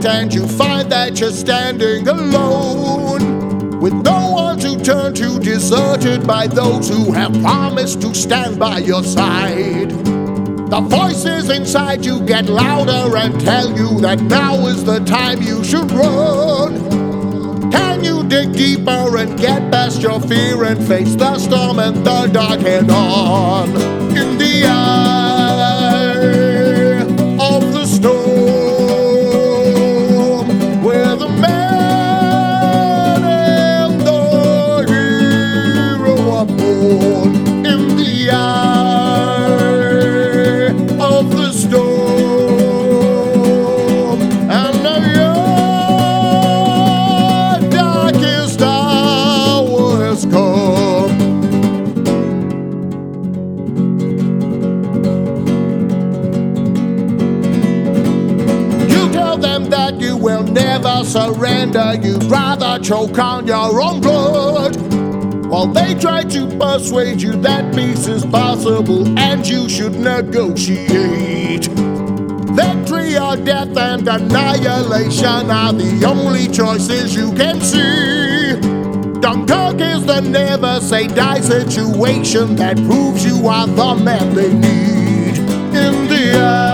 night and you find that you're standing alone, with no one to turn to, deserted by those who have promised to stand by your side. The voices inside you get louder and tell you that now is the time you should run. Can you dig deeper and get past your fear and face the storm and the dark head on? In the eye of the storm, where the man and the hero are born. In the eye of the storm, and the darkest hour has come. You tell them that you will never surrender, you'd rather choke on your own blood, while they try to persuade you that peace is possible and you should negotiate. Victory or death and annihilation are the only choices you can see. Dunkirk is the never say die situation that proves you are the man they need. In the